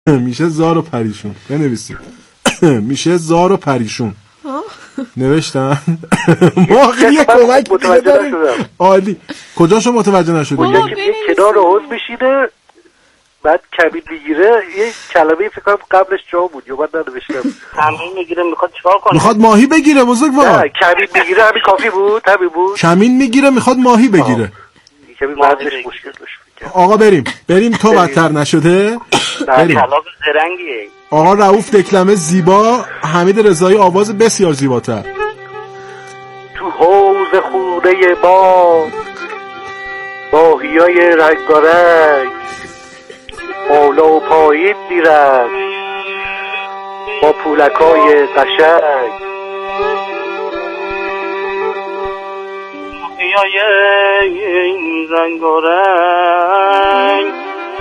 میشه زار و پریشون. بنویسید. میشه زار و پریشون. نوشتم. ما خیلی کمک داریم. عالی. کجاشو متوجه نشدی؟ اونجا که کنار حوض میشینه بعد کبید میگیره، یه کلمه فکر کنم قبلش جا بود یا من ننوشتم. کمین میگیره میخواد چیکار کنه؟ میخواد ماهی بگیره بزرگوار. نه کبید میگیره، همین کافی بود، همین بود. کمین میگیره میخواد ماهی بگیره. کمی مردش مشکل داشت. آقا بریم تو بدتر نشده. بریم. کلاغ زرنگیه. آقا رؤوف دکلمه زیبا، حمید رضایی آواز بسیار زیباتر. تو حوض خونه ما ماهیای رنگارنگ بالا و پایین میرن با پولکای قشنگ. ماهیای رنگارنگ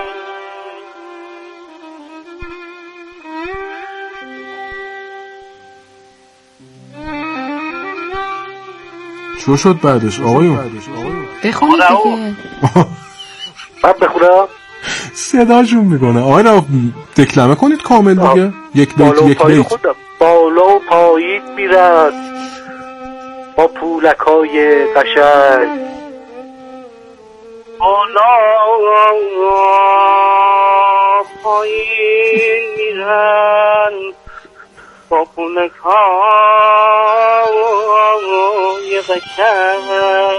چو شد بعدش آقایون؟ بخونید دیگه. من بخونم؟ صداشون میکنه. آقای رؤوف دکلمه کنید کامل دیگه. یک بیت. بالا و پایین میرن با پولکای قشنگ. بالا پایین میرن با پولکای قشنگ.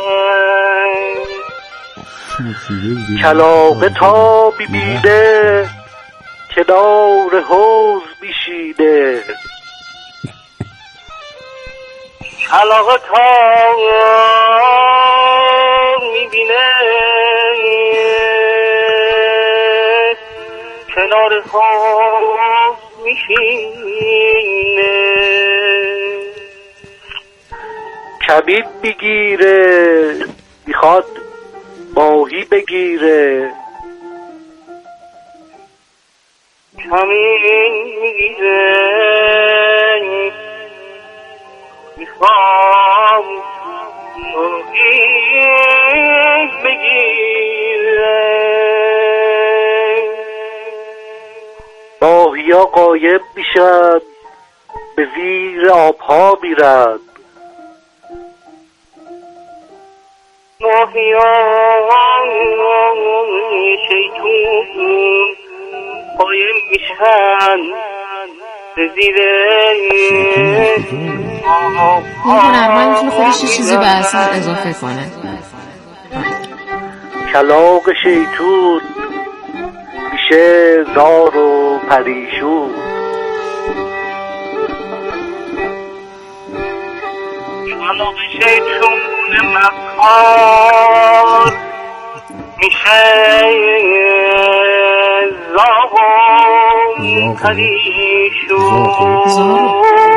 کلاغه تا ببینه کنار حوض میشینه. کلاغه تا میبینه کنار حوض میشینه. کبید میگیره میخواد ماهی بگیره. کمین میگیره میخوام ماهی بگیره. ماهی ها قایم میشن به زیر آبها میرن. ماهی ها شیطون قایم میشن به زیر این هنرمند میتونه خودش چیزی به اثر اضافه کنه. کلاغ شیطون میشه زار و پریشون. کلاغ شیطون مفخار میشه زار و پریشون.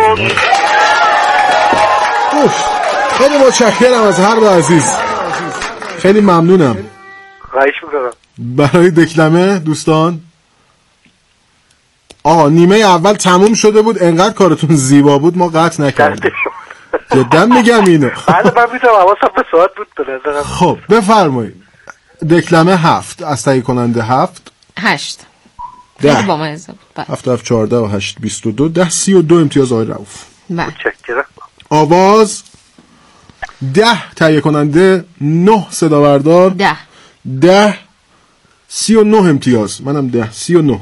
خیلی متشکرم از هر دو عزیز. خیلی ممنونم. خواهش میکنم. برای دکلمه دوستان آقا نیمه اول تموم شده بود، انقدر کارتون زیبا بود ما قطع نکردیم. جدا میگم اینو. بله من میتونم حواسم به ساعت بود بنظرم. خب بفرمایید. دکلمه 7 از تهیه کننده 7 8 10 با ما حساب 7 7 14 و 8 22 10 32 امتیاز آقای رؤوف. متشکرم. آواز 10 تهیه کننده 9 صدا بردار 10 39 امتیاز. منم 10 39.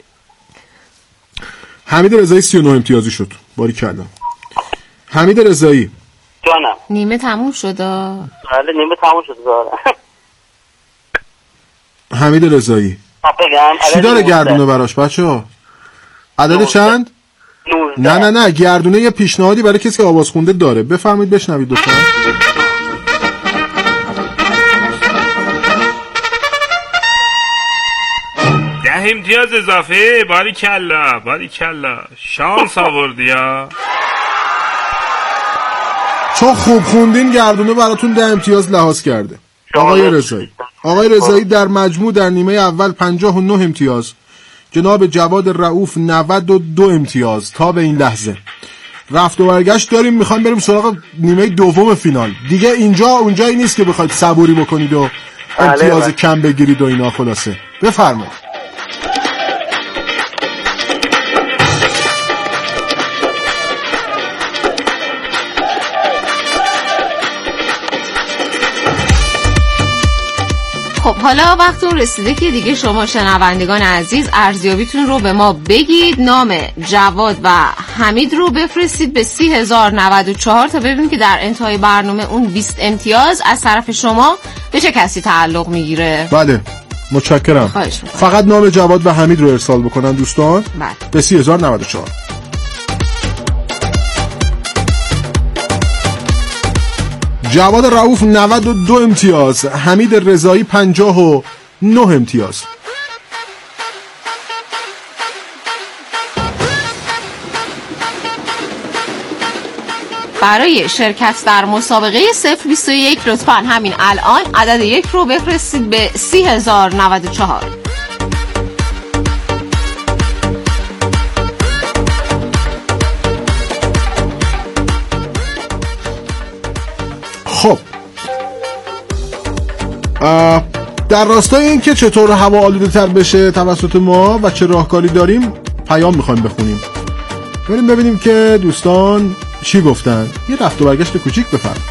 حمید رضایی 39 امتیازی شد. باری کردم. حمید رضایی جانم. نیمه تموم شد. بله نیمه تموم شد. حمید رضایی چی داره گردونه براش بچه‌ها؟ عدد چند؟ 19. نه گردونه یه پیشنهادی برای کسی که آواز خونده داره. بفرمایید بشنوید دوستان. 10 امتیاز اضافه. باریکلا شانس آوردی ها. چون خوب خوندین گردونه براتون 10 امتیاز لحاظ کرده. آقای رضایی در مجموع در نیمه اول 59 امتیاز، جناب جواد رؤوف 92 امتیاز تا به این لحظه. رفت و برگشت داریم، میخوایم بریم سراغ نیمه دوم فینال. دیگه اینجا اونجایی نیست که بخواید صبوری بکنید و امتیاز کم بگیرید و اینا. خلاصه بفرمایید. خب حالا وقتون رسیده که دیگه شما شنوندگان عزیز ارزیابیتون رو به ما بگید. نام جواد و حمید رو بفرستید به 30,094 تا ببینیم که در انتهای برنامه اون 20 امتیاز از طرف شما به چه کسی تعلق میگیره. بله متشکرم. فقط نام جواد و حمید رو ارسال بکنن دوستان. بله. به 30,094. جواد رؤوف 92 امتیاز، حمید رضایی 59 امتیاز. برای شرکت در مسابقه 021 لطفاً همین الان عدد 1 رو بفرستید به 30,094. خب در راستای این که چطور هوا آلوده تر بشه توسط ما و چه راهکاری داریم پیام میخوایم بخونیم. بریم ببینیم که دوستان چی گفتن. یه رفت و برگشت کوچیک بفرم.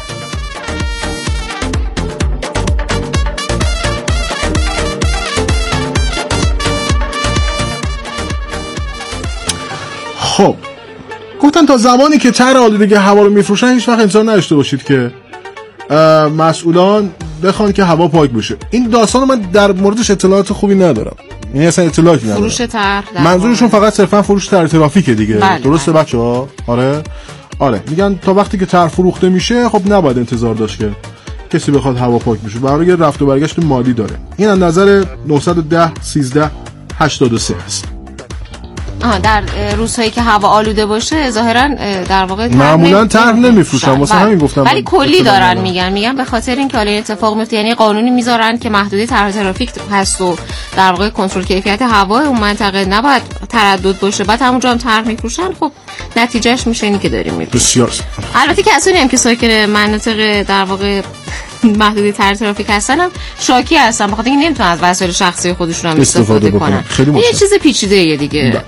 خب گفتن تا زمانی که طرح آلودگی هوا رو میفروشن هیچ وقت انتظار نداشته باشید که مسئولان بخوان که هوا پاک بشه. این داستان من در موردش اطلاعات خوبی ندارم، یعنی اصلا اطلاعاتی ندارم. فروش طرح منظورشون فقط صرفا فروش طرح ترافیکه دیگه. بله درسته بله. بچه‌ها؟ آره میگن تا وقتی که طرح فروخته میشه خب نباید انتظار داشت که کسی بخواد هوا پاک بشه. برای یه رفت و برگشت مالی داره. این از نظر 910 13 83 است. در روزهایی که هوا آلوده باشه ظاهرا در واقع معمولا طرح نمیفروشن، واسه همین گفتم. ولی کلی دارن میگن به خاطر اینکه حالا اتفاق میفته، یعنی قانونی میذارن که محدوده طرح ترافیک هست و در واقع کنترل کیفیت هوا اون منطقه نباید تردد باشه، بعد همونجا هم طرح میفروشن. خب نتیجهش میشه اینی که داریم میبینیم. بسیار. البته کسانی هم که ساکن مناطق در واقع محدوده طرح ترافیک هستن هم شاکی هستن، بخاطر اینکه نمیتونن از وسایل شخصی خودشون هم استفاده کنن. یه چیز پیچیده دیگه.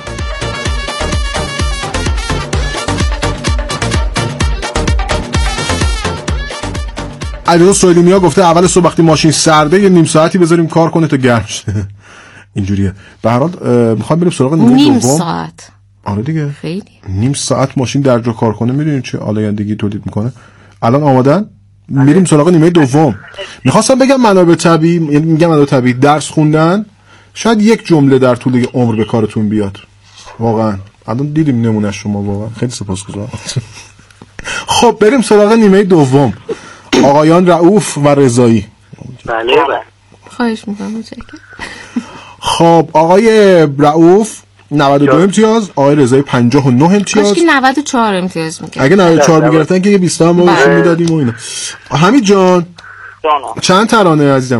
علیرضا سویلیمیا گفته اول صبح وقتی ماشین سرده یه نیم ساعتی بذاریم کار کنه تا گرم شه. اینجوریه. به هر حال میخوام بریم سراغ نیم ساعت. آره دیگه. خیلی. نیم ساعت ماشین در جا کار کنه، میدونین چه آلایندگی تولید میکنه. الان آمادن؟ میریم سراغ نیمه دوم. میخواستم بگم منابع طبیعی، یعنی میگم منابع طبیعی، درس خوندن شاید یک جمله در طول عمر به کارتون بیاد. واقعا الان دیدیم نمونه شما، واقعا خیلی سپاسگزارم. خب بریم سراغ نیمه دوم. آقایان رؤوف و رضایی. بله. خواهش میکنم. متشکرم. خب آقای رؤوف 92 امتیاز، آقای رضایی 59 امتیاز. کاش که 94 امتیاز میگرفتن. اگه 94 میگرفتن که یه 20 هم ما بهشون میدادیم و اینا. حمید جان چند ترانه عزیزم؟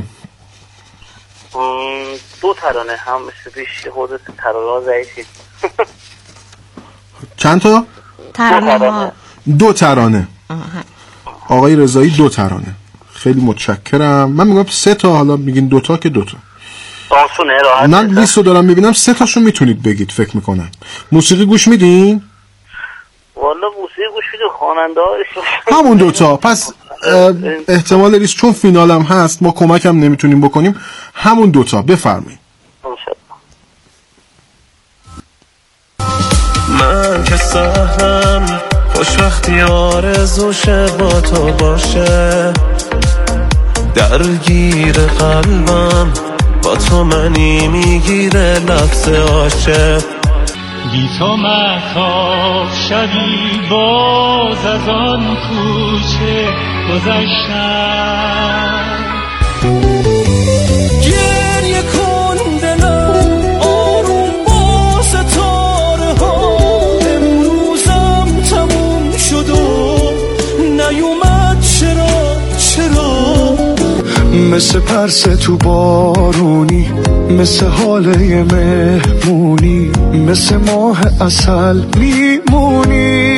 2 ترانه، هم مثل پیش حدود ترانه ضعیفی. چند تا؟ ترانه ها 2 ترانه. آقای رضایی 2 ترانه. خیلی متشکرم. من میگم 3 تا، حالا میگین 2 تا که 2 تا. من لیستو دارم میبینم 3 تاشو میتونید بگید فکر میکنم. موسیقی گوش میدین؟ والا موسیقی گوش میدیم، خواننده همون 2 تا. پس احتمال ریس چون فینالم هست ما کمکم نمیتونیم بکنیم. همون 2 تا بفرمایید. من که سهرم خوشبختی آرزوشه با تو باشه، درگیر قلبم با تو منی میگیره لفظ عاشق. بی تو مهتاب شبی باز از آن کوچه گذشتم. گریه کن دلم آروم با ستاره ها، امروزم تموم شد و نیومد. چرا مثل پرسه تو بارونی، مثل حاله مهمونی، مثل ماه عسل میمونی.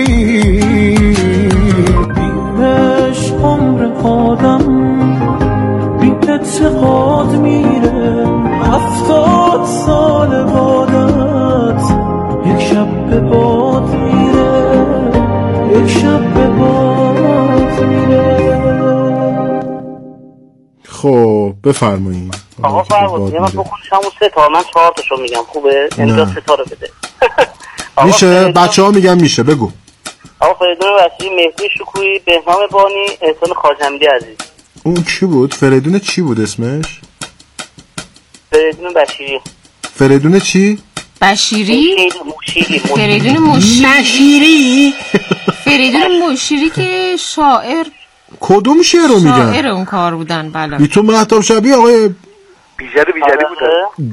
بیمش عمر آدم بی اعتقاد میره، 70 سال بادت یک شب به باد میره، یک شب به باد میره. خب بفرمایید. آقا فرمود من بخونش همون 3 تا، من 4 تاشو میگم خوبه؟ امضا 3 تا رو بده. میشه؟ بچه‌ها میگن میشه، بگو. آقا فریدون وسیعی، مهدی شکویی، بهنام بانی، احسان خواجه‌حمیدی عزیز. اون کی بود؟ فریدون چی بود اسمش؟ فریدون بشیری. فریدون چی؟ بشیری؟ موشیری. فریدون مشیری. فریدون مشیری که شاعر. کدوم شعر رو میگن؟ شاعر اون کار بودن. بله. بی تو مهتاب شبی آقای بیجاری بودن.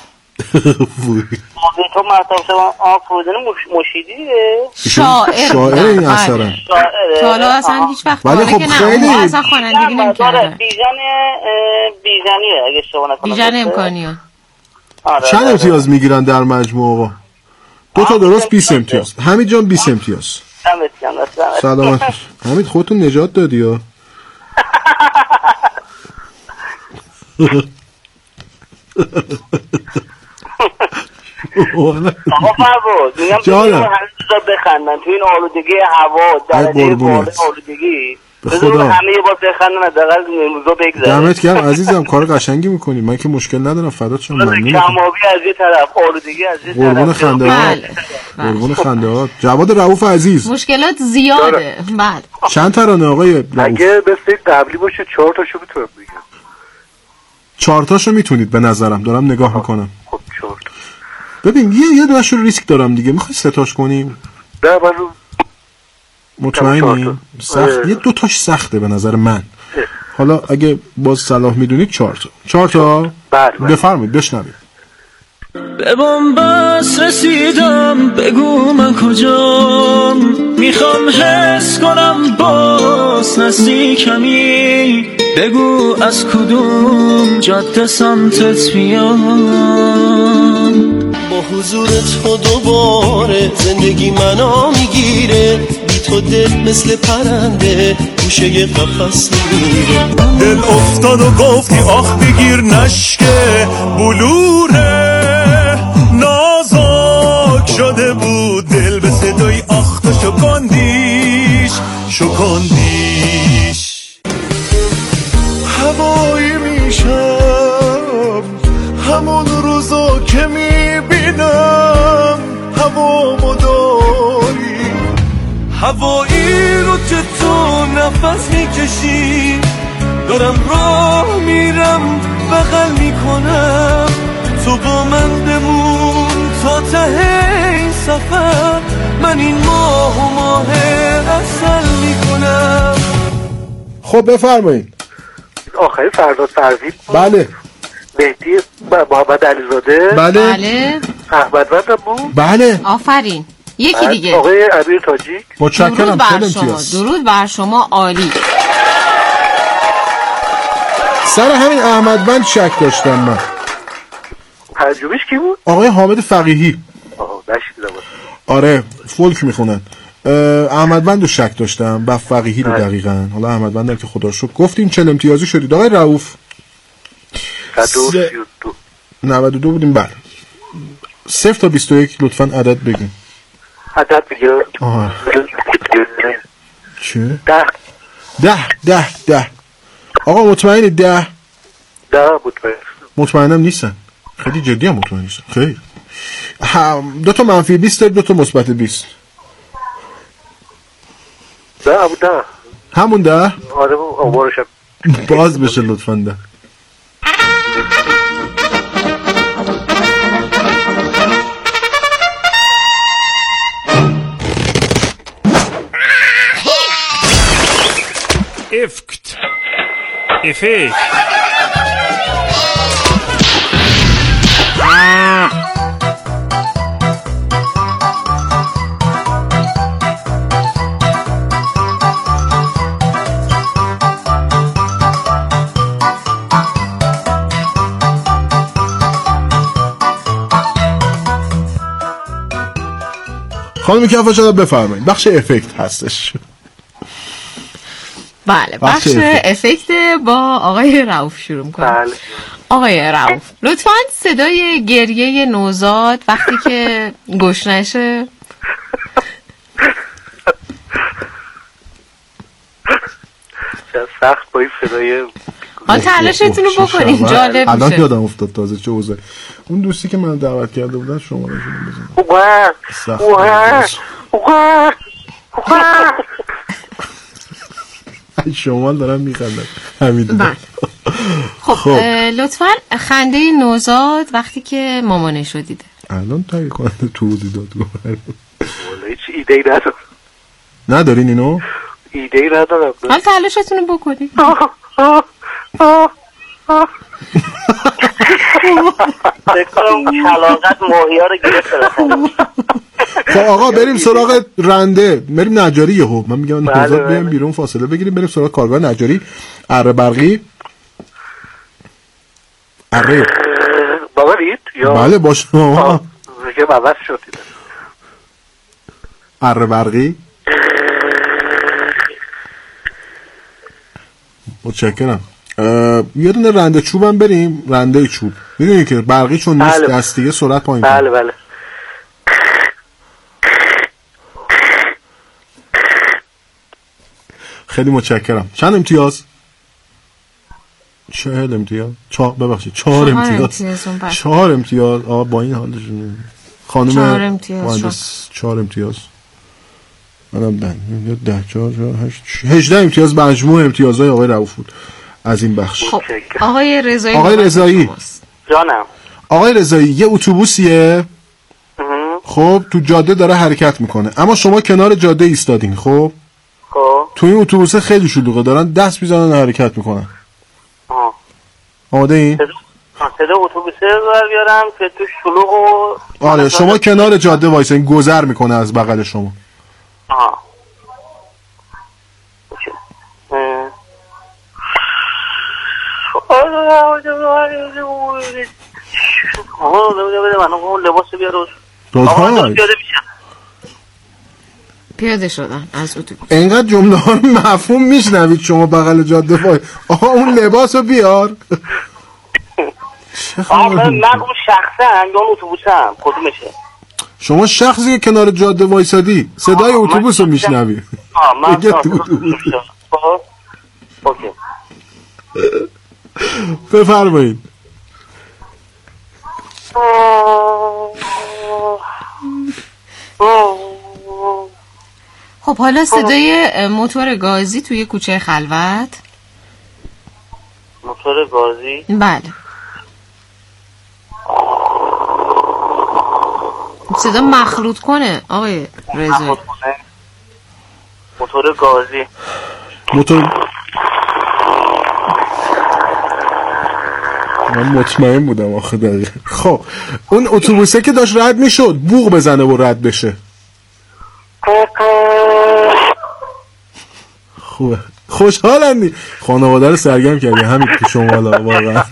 تو مهتاب شبی فریدون مشیریه. شاعر این اثرا. تا حالا اصلا هیچ وقت ولی خب خیلی اصلا خوانندگی نمی‌کرده. بیژنیه اگه اشتباه نکنم. بیژن امکانیه. چند امتیاز میگیرن در مجموع آقا؟ 2 تا درست 20 امتیاز. حمید جان 20 امتیاز. سلامت. حمید خودتون نجات دادی ها. آقا فربود میگم تو این همه بخندن تو این آلودگی هوا درجه بالا آلودگی بذار همه یه بار بخندن حداقل امروزا بگذره. دمت گرم عزیزم، کار قشنگی میکنی، من که مشکل ندارم، فدات شم. ممنونم. کمابی از یه طرف، آلودگی از یه طرف. قربون خنده‌هات. قربون خنده‌هات. جواد رؤوف عزیز. مشکلات زیاده. بعد چند ترانه آقای رؤوف؟ اگه بسته قبلی باشه 4 تاشو میتونم بگم. 4 تاشو میتونید به نظرم، دارم نگاه میکنم. خب 4 تا. ببین یه دونه‌شو ریسک دارم دیگه، میخوای 3 تاش کنیم؟ نه من رو مطمئنی؟ سخت. یه 2 تاش سخته به نظر من. حالا اگه باز صلاح میدونید 4 تا. 4 تا؟ بفرمایید بشنوید. به بنبست رسیدم، بگو من کجام، میخوام حس کنم باز نزدیکمی، بگو از کدوم جاده سمتت بیام. با حضور تو دوباره زندگی منو میگیره، بی تو دل مثل پرنده گوشه قفس میره. دل افتاد و گفتی آخ بگیر نشکه بلوره، نازک شده بود دل به صدای آخ تو شکندیش. هوایی میشم همون روزا که میبینم، هوا مداری هوایی رو که تو نفس میکشی، دارم راه میرم بغل میکنم، تو با من بمون تا ته این سفر، من این ماه اصل میکنم. خب بفرمایید. آخری فرداد فرزید بود. بله. مهدی محمد علیزاده. بله. احمد وند بود. بله. آفرین. یکی دیگه. آقای امیر تاجیک. متشکرم. درود بر شما، عالی. سر همین احمد وند شک داشتم من. پنجمیش کی بود؟ آقای حامد فقیهی. نشیدم. آره فولک میخونن. احمد وند رو شک داشتم، با فقیهی رو دقیقاً. حالا احمد وند که خدا رو گفتیم 40 امتیازی شدید. آقای رؤوف 92 بودیم. بله 0 تا 21 لطفاً عدد بگین. عدد بگیر. چه؟ 10. آقا مطمئنی 10 مطمئن. مطمئنم نیستن. خیلی جدی هم مطمئن نیستن. خیلی 2 تا منفی 20 2 تا مثبت 20. همون 10. آره آمارشم باز بشه لطفاً 10. افکت افکت خانم کفاشا بفرمایید. بخش افکت هستش. بله بخش افکت با آقای رؤوف شروع می‌کنم. بله. آقای رؤوف لطفاً صدای گریه نوزاد وقتی که گشنشه. سخت با این صدای حالا تلاشتون رو بکنین، جالب میشه. الان یادم افتاد تازه چه اوضاعی. اون دوستی که من دعوت کرده بودن شماره‌شون رو بزنید. شما دارم میخندم حمید. خب لطفاً خنده نوزاد وقتی که مامانش رو دیده. الان تایی کننده توضیح داد. والا هیچ ایده ای ندارم. ندارین اینو؟ ایده ای ندارم. حالا تلاشتون رو بکنید. بکنم خلاقت ماهی‌ها رو گرفت. خب آقا بریم سراغ رنده، بریم نجاری یهو. من میگم نوزاد بیام بیرون فاصله بگیریم بریم سراغ کارگاه نجاری. اره برقی اره بابا رید یا بله باشه آقا میگه عوض شد. اره برقی متشکرم. یه دونه رنده چوبم بریم. رنده چوب میدونی که برقی چون نیست دستیه سرعت پایین. بله بله خیلی متشکرم. چند امتیاز؟ 40 امتیاز. ببخشید 4 امتیاز. 4 امتیاز. آقا با این حالشون خانم 4 امتیاز. 4 امتیاز. منم 10 4 8 18 امتیاز مجموع امتیازهای آقای رؤوف بود از این بخش. خب آقای رضایی. آقای رضایی جانم. آقای رضایی یه اتوبوسیه. خب تو جاده داره حرکت میکنه اما شما کنار جاده ایستادین. خب تو این اتوبوسه خیلی شلوغه دارن دست میزنن حرکت میکنن. آماده این؟ صدا اتوبوسه رو بیارم که تو شلوغ و آره شما کنار جاده وایسین گذر میکنه از بغل شما. لباسو بیار. پیاده شدن از اتوبوس. اینقدر جمله ها رو مفهوم میشنوید شما بغل جاده وای. آها اون لباسو بیار. من اون شخصا یا اتوبوسم کدومشه؟ شما شخصی که کنار جاده وایسادی صدای اتوبوس رو میشنوی. من اوکی بفرمایید. خب حالا صدای موتور گازی توی کوچه خلوت. موتور گازی؟ بله صدا مخلوط کنه آقای رضایی. موتور گازی من مطمئن بودم آخه دقیقه. خب اون اتوبوسه که داشت رد میشد بوق بزنه و رد بشه. خوبه خوشحالندی خانواده رو سرگرم کردی همین تو شمالا واقعا.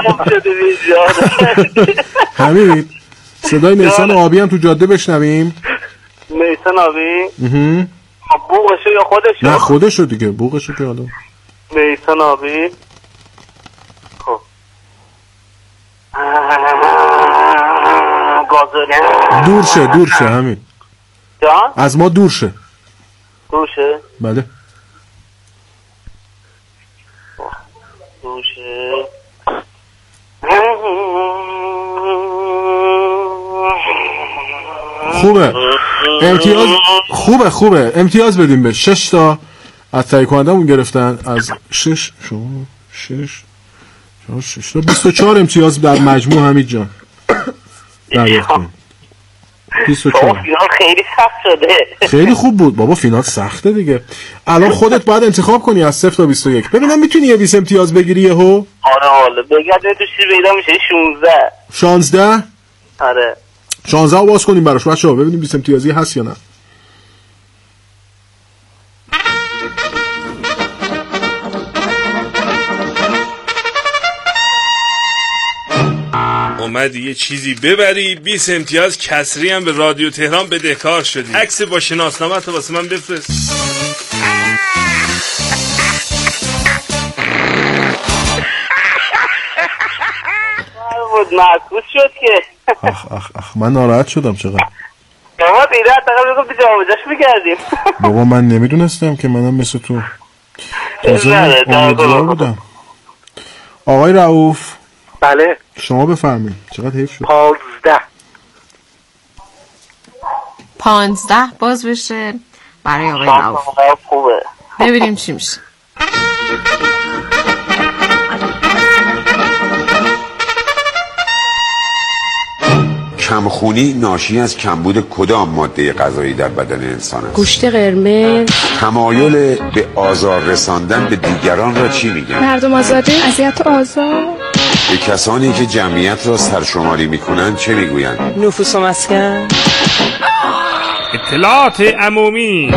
همین صدای نیسان آبی هم تو جاده بشنویم. نیسان آبی بوقشه یا خودشه؟ نه خودشو دیگه بوقشو که حالا نیسان آبی. خب گازوله دور شه همین جان از ما دور شه. بله خوبه امتیاز خوبه امتیاز بدیم به 6 تا از تهیه کنندمون گرفتن از 6 شما 6 تا 24 امتیاز در مجموع حمید جان دریافت کنیم. 24 فینال خیلی سخت شده. خیلی خوب بود بابا فینال سخته دیگه. الان خودت باید انتخاب کنی از 0 تا 21 ببینم میتونی یه 20 امتیاز بگیری یهو. آره بگرد تو چیز پیدا میشه 16 آره 16 رو باز کنیم براش بچه‌ها ببینیم 20 امتیازی هست یا نه. اومدی یه چیزی ببری 20 امتیاز کسری هم به رادیو تهران بدهکار شدی. عکس با شناسنامه تو واسه من بفرست. معکوس شد که اخ من ناراحت شدم چقدر. بابا دیده تقریبا بگم جوابش می‌کردیم. بابا من نمیدونستم که منم مثل تو تازه امیدوار بودم. آقای رؤوف. بله. شما بفرمایید. چقدر حیف شد. 15 باز بشه برای آقای رؤوف. خوبه. ببینیم چی میشه. کمخونی ناشی از کمبود کدام ماده غذایی در بدن انسان است؟ گوشت قرمز. تمایل به آزار رساندن به دیگران را چی میگن؟ مردم آزادی، اذیت و آزار. به کسانی که جمعیت را سرشماری میکنن چه میگوین؟ نفوس و مسکن. اطلاعات عمومی.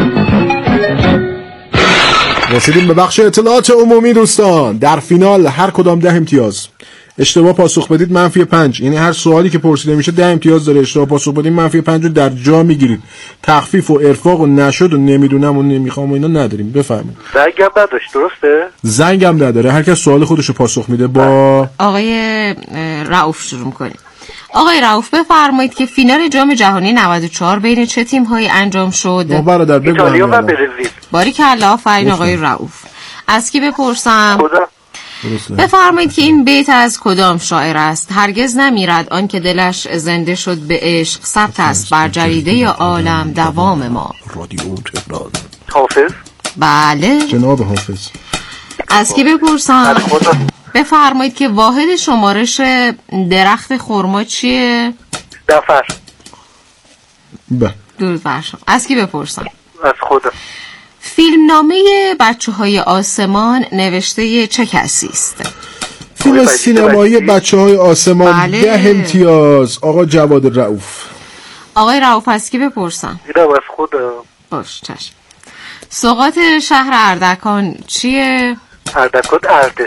رسیدیم به بخش اطلاعات عمومی دوستان. در فینال هر کدام 10 امتیاز. اشتباه پاسخ بدید -5. یعنی هر سوالی که پرسیده میشه 10 امتیاز داره. اشتباه پاسخ بدید -5 رو در جا میگیرید. تخفیف و ارفاق و نشد و نمیدونم و نمیخوام و اینا نداریم. بفرمایید. زنگم نداشت درسته؟ زنگم نداره. هر کس سوال خودش رو پاسخ میده. با آقای رؤوف شروع کنیم. آقای رؤوف بفرمایید که فینال جام جهانی 94 بین چه تیم‌هایی انجام شد؟ برادر بگو. ایتالیا و برزیل. باریکلا، آفرین آقای رؤوف. از کی بپرسم؟ خدا. بفرمایید که این بیت از کدام شاعر است؟ هرگز نمیرد آن که دلش زنده شد به عشق، ثبت است بر جریده عالم دوام ما. رادیو تهران. حافظ. بله جناب حافظ. از کی بپرسم؟ بفرمایید که واحد شمارش درخت خرما چیه؟ نفر. درود بر شما. از کی بپرسم؟ از خدا. فیلمنامه بچه‌های آسمان نوشته چه کسی است؟ فیلم سینمایی بچه‌های آسمان. بله. 10 امتیاز. آقا جواد رؤوف. آقای رؤوف از کی بپرسم؟ اینم از خدا. باش چشم. سوغات شهر اردکان چیه؟ اردکان ارده.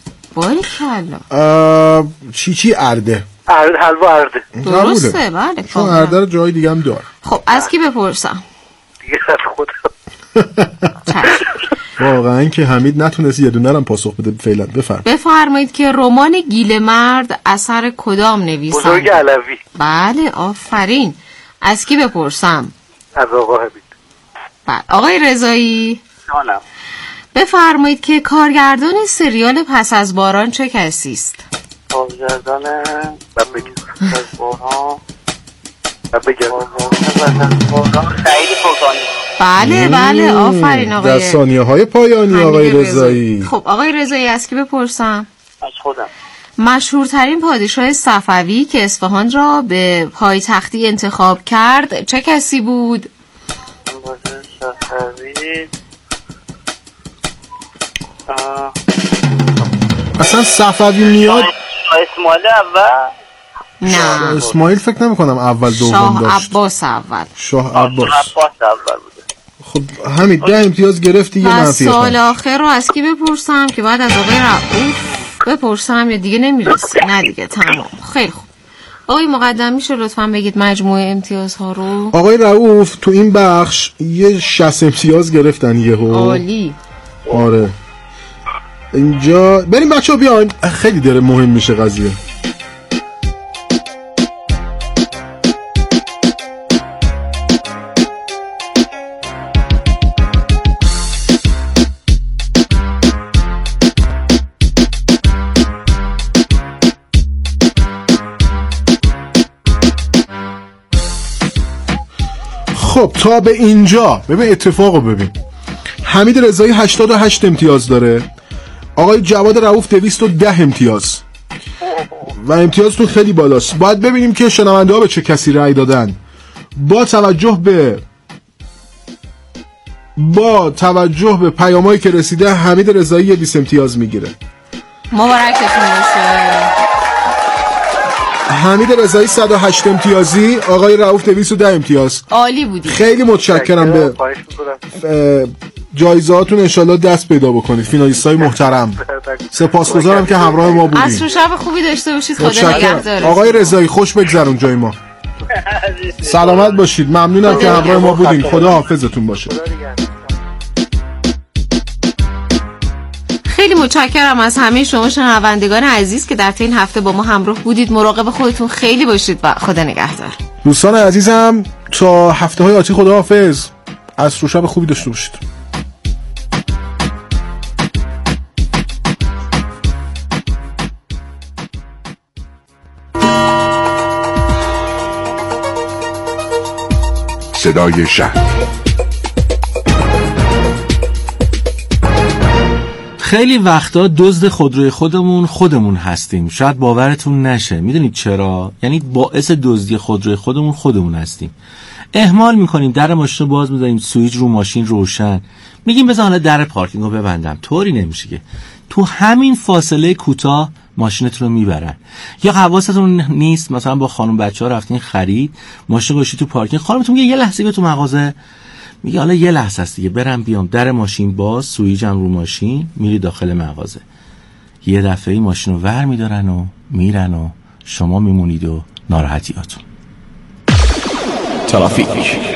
باریکلا. چی ارده؟ حلوا ارده. درسته بله. چون ارده رو جای دیگه هم داره. خب از کی بپرسم؟ دیگه از خدا. واقعا که حمید نتونست یه دونه هم پاسخ بده فعلا. بفرمایید که رمان گیل مرد اثر کدام نویسنده؟ بزرگ علوی. بله آفرین. از کی بپرسم؟ از آقا حمید. بله. آقای رضایی. جانم. بفرمایید که کارگردان سریال پس از باران چه کسی است؟ کارگردان پس از باران سعید فوزانی. بله آفرین آقای. در ثانیه‌های پایانی آقای رضایی. خب آقای رضایی از کی بپرسم؟ از خودم. مشهورترین پادشاه صفوی که اصفهان را به پایتختی انتخاب کرد چه کسی بود؟ صفوی. اصلا صفوی میاد. اسماعیل اول. نه اسماعیل فکر نمی کنم اول دوم داشت. شاه عباس اول بوده. خب حمید 10 امتیاز گرفتی. یه منفی. سوال آخر رو از کی بپرسم که بعد از آقای رؤوف بپرسم یا دیگه نمیرسه؟ نه دیگه تمام. خیلی خوب آقای مقدم میشه لطفاً بگید مجموعه امتیازها رو؟ آقای رؤوف تو این بخش یه 60 امتیاز گرفتن یهو. عالی. آره اینجا بریم بچه‌ها بیاین، خیلی داره مهم میشه قضیه. خب تا به اینجا ببین اتفاقو ببین. حمید رضایی 88 امتیاز داره، آقای جواد رؤوف 210 امتیاز و امتیازتون خیلی بالاست. باید ببینیم که شنونده ها به چه کسی رأی دادن. با توجه به پیامایی که رسیده حمید رضایی 20 امتیاز میگیره. مبارکتون باشه. حمید رضایی 108 امتیازی، آقای رؤوف 210 امتیاز. عالی بودی. خیلی متشکرم. به جایزه‌هاتون انشالله دست پیدا بکنید فینالیستای محترم. سپاسگزارم که همراه ما بودید. عصر شب خوبی داشته باشید. خدا نگهدار. آقای رضایی خوش بگذرون جای ما. سلامت باشید. ممنونم که همراه ما بودید. خدا حافظتون باشه. خیلی متشکرم از همه شما شنوندگان عزیز که در طی این هفته با ما همراه بودید. مراقب خودتون خیلی باشید و خدا نگهدار. دوستان عزیزم تا هفته‌های آتی خدا حافظ. عصر و شب خوبی داشته باشید. صدای شهر. خیلی وقتا دزد خودروی خودمون هستیم. شاید باورتون نشه. میدونید چرا؟ یعنی باعث دزدی خودروی خودمون هستیم. اهمال میکنیم، در ماشین رو باز میذاریم، سوئیچ رو ماشین روشن، میگیم بذار حالا در پارکینگ رو ببندم. طوری نمیشه که. تو همین فاصله کوتاه ماشینتون رو میبرن. یا حواستون نیست، مثلا با خانم بچه‌ها رفتین خرید، ماشین گوشی تو پارکینگ، خانمتون میگه یه لحظه بیا تو مغازه، میگه حالا یه لحظه است دیگه برم بیام، در ماشین باز، سوئیچم رو ماشین، میری داخل مغازه. یه دفعه ماشین رو ور میدارن و میرن و شما میمونید و ناراحتیاتون. ترافیک.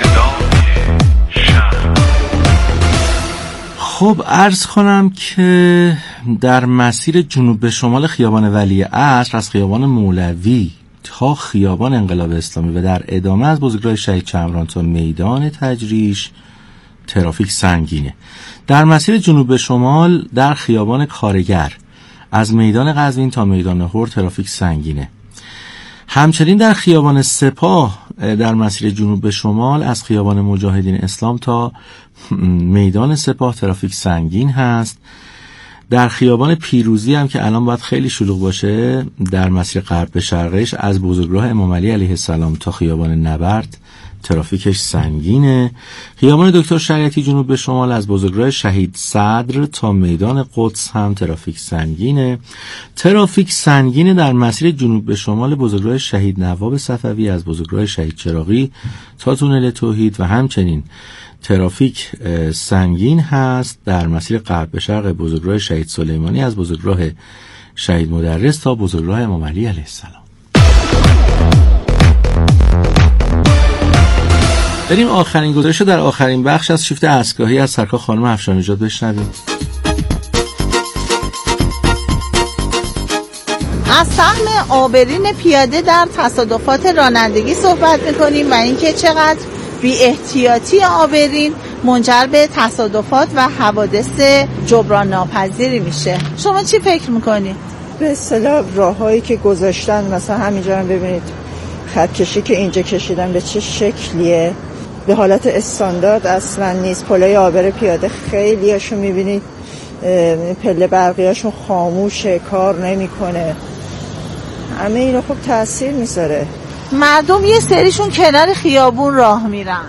خب عرض کنم که در مسیر جنوب به شمال خیابان ولیعصر از خیابان مولوی تا خیابان انقلاب اسلامی و در ادامه از بزرگراه شهید چمران تا میدان تجریش ترافیک سنگینه. در مسیر جنوب به شمال در خیابان کارگر از میدان قزوین تا میدان هور ترافیک سنگینه. همچنین در خیابان سپاه در مسیر جنوب به شمال از خیابان مجاهدین اسلام تا میدان سپاه ترافیک سنگین هست. در خیابان پیروزی هم که الان باید خیلی شلوغ باشه، در مسیر غرب به شرقش از بزرگراه امام علی علیه السلام تا خیابان نبرد ترافیکش سنگینه. خیابان دکتر شریعتی جنوب به شمال از بزرگراه شهید صدر تا میدان قدس هم ترافیک سنگینه. ترافیک سنگینه در مسیر جنوب به شمال بزرگراه شهید نواب صفوی از بزرگراه شهید چراغی تا تونل توحید و همچنین ترافیک سنگین هست در مسیر غرب به شرق بزرگراه شهید سلیمانی از بزرگراه شهید مدرس تا بزرگراه امام علی علیه السلام. بریم آخرین گزارش در آخرین بخش از شیفت اسکاهی از سرکار خانم افشان‌نژاد بشنویم. از سهم آبرین پیاده در تصادفات رانندگی صحبت می‌کنیم و اینکه چقدر بی احتیاطی آبرین منجر به تصادفات و حوادث جبران ناپذیری میشه. شما چی فکر می‌کنید؟ به اصطلاح راههایی که گذاشتن، مثلا همینجا هم ببینید خط کشی که اینجا کشیدن به چه شکلیه، به حالت استاندارد اصلا نیست. پلای عابر پیاده خیلی هاشو میبینید پله برقی هاشون خاموشه، کار نمیکنه. همه اینا خب تأثیر میذاره. مردم یه سریشون کنار خیابون راه میرن.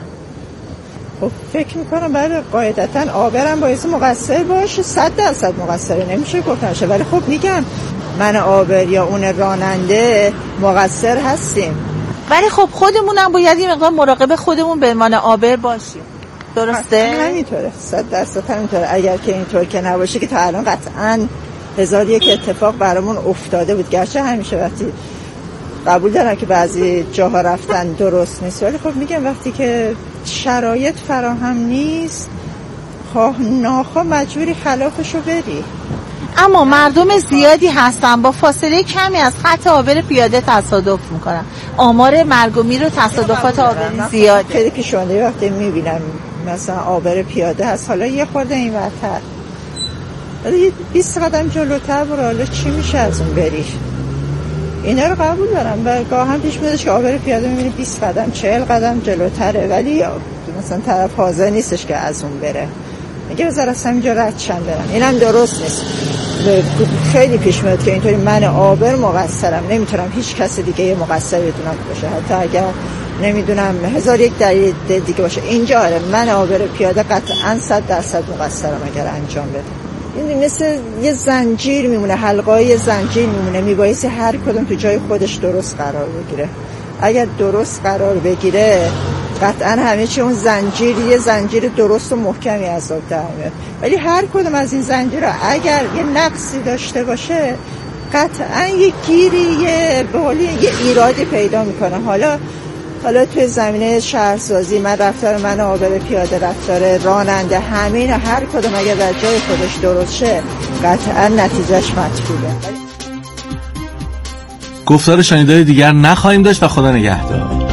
خب فکر میکنم بعد قاعدتا عابرم باید مقصر باشه، 100% مقصره، نمیشه گفتنشه، ولی خب میگم من عابر یا اون راننده مقصر هستیم، ولی خب خودمونم باید یه مقدار مراقب خودمون به عنوان عابر باشیم. درسته؟ همینطوره، 100% همینطوره. اگر که اینطور که نباشه که تا الان قطعاً 1001 اتفاق برامون افتاده بود. گرچه همیشه وقتی قبول دارم که بعضی جاها رفتن درست نیست، ولی خب میگم وقتی که شرایط فراهم نیست خواه ناخواه مجبوری خلافشو بری. اما مردم زیادی هستن با فاصله کمی از خط عابر پیاده تصادف میکنن. آمار مرگ و میر و تصادفات عابری زیاده. خیلی که شونده وقتی میبینم مثلا عابر پیاده هست، حالا یه خورده این ورتر، حالا 20 قدم جلوتر برو، حالا چی میشه از اون بری؟ اینا رو قبول دارم و گاه هم پیش میاد که عابر پیاده میبینی 20 قدم 40 قدم جلوتره، ولی مثلا طرف حاضر نیستش که از اون بره، میگه بذار اصلا اینجا رد شم برم. اینم درست نیست. خیلی پیش میاد که اینطوری من عابر مقصرم، نمیتونم هیچ کس دیگه یه مقصر بدونم باشه، حتی اگر نمیدونم 1001 دلیل دیگه باشه. اینجا آره من عابر پیاده قطعاً 100% مقصرم اگر انجام بدم. این مثل یه زنجیر میمونه، حلقه‌ای یه زنجیر میمونه، میبایستی هر کدوم تو جای خودش درست قرار بگیره. اگر درست قرار بگیره قطعاً همه چی اون زنجیر یه زنجیر درست و محکمی از آب در میاد. ولی هر کدوم از این زنجیرها اگر یه نقصی داشته باشه قطعاً یه گیری، یه ایرادی پیدا میکنه. حالا توی زمینه شهرسازی من رفتار من عابر پیاده، رفتار راننده، همین هر کدوم اگر در جای خودش درست شه قطعاً نتیجهش مطلوبه. گفتار شنیداری دیگر نخواهیم داشت و خدا نگهدار.